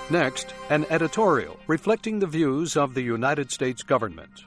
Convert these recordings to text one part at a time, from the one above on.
Next, an editorial reflecting the views of the United States government.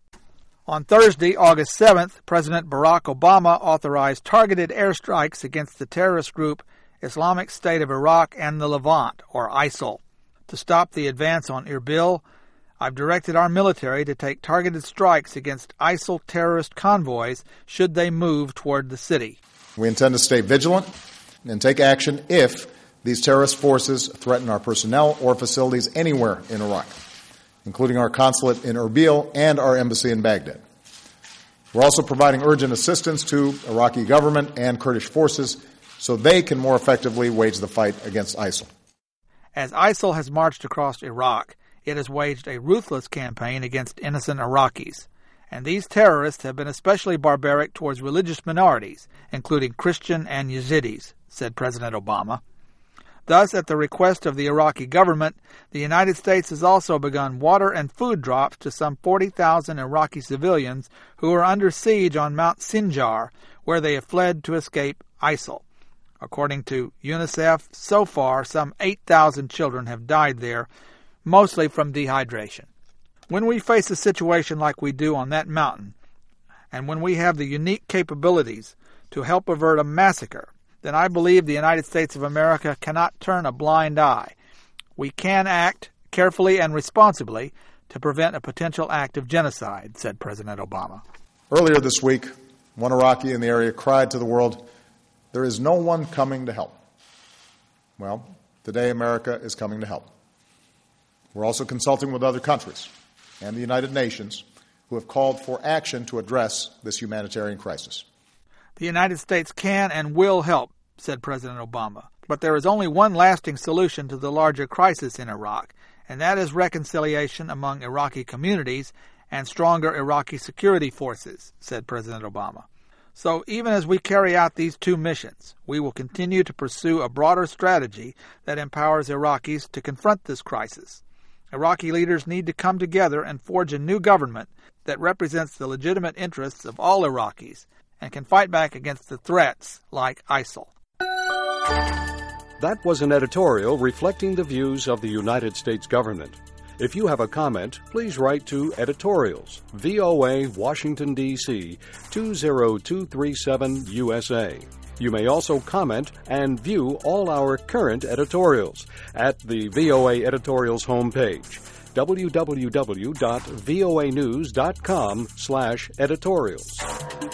On Thursday, August 7th, President Barack Obama authorized targeted airstrikes against the terrorist group Islamic State of Iraq and the Levant, or ISIL. To stop the advance on Erbil, I've directed our military to take targeted strikes against ISIL terrorist convoys should they move toward the city. We intend to stay vigilant and take action if these terrorist forces threaten our personnel or facilities anywhere in Iraq, including our consulate in Erbil and our embassy in Baghdad. We're also providing urgent assistance to Iraqi government and Kurdish forces so they can more effectively wage the fight against ISIL. As ISIL has marched across Iraq, it has waged a ruthless campaign against innocent Iraqis. And these terrorists have been especially barbaric towards religious minorities, including Christian and Yazidis, said President Obama. Thus, at the request of the Iraqi government, the United States has also begun water and food drops to some 40,000 Iraqi civilians who are under siege on Mount Sinjar, where they have fled to escape ISIL. According to UNICEF, so far some 8,000 children have died there, mostly from dehydration. When we face a situation like we do on that mountain, and when we have the unique capabilities to help avert a massacre, then I believe the United States of America cannot turn a blind eye. We can act carefully and responsibly to prevent a potential act of genocide, said President Obama. Earlier this week, one Iraqi in the area cried to the world, "There is no one coming to help." Well, today America is coming to help. We're also consulting with other countries and the United Nations who have called for action to address this humanitarian crisis. The United States can and will help, said President Obama. But there is only one lasting solution to the larger crisis in Iraq, and that is reconciliation among Iraqi communities and stronger Iraqi security forces, said President Obama. So even as we carry out these two missions, we will continue to pursue a broader strategy that empowers Iraqis to confront this crisis. Iraqi leaders need to come together and forge a new government that represents the legitimate interests of all Iraqis and can fight back against the threats like ISIL. That was an editorial reflecting the views of the United States government. If you have a comment, please write to Editorials, VOA, Washington, D.C., 20237 USA. You may also comment and view all our current editorials at the VOA Editorials homepage, www.voanews.com/editorials.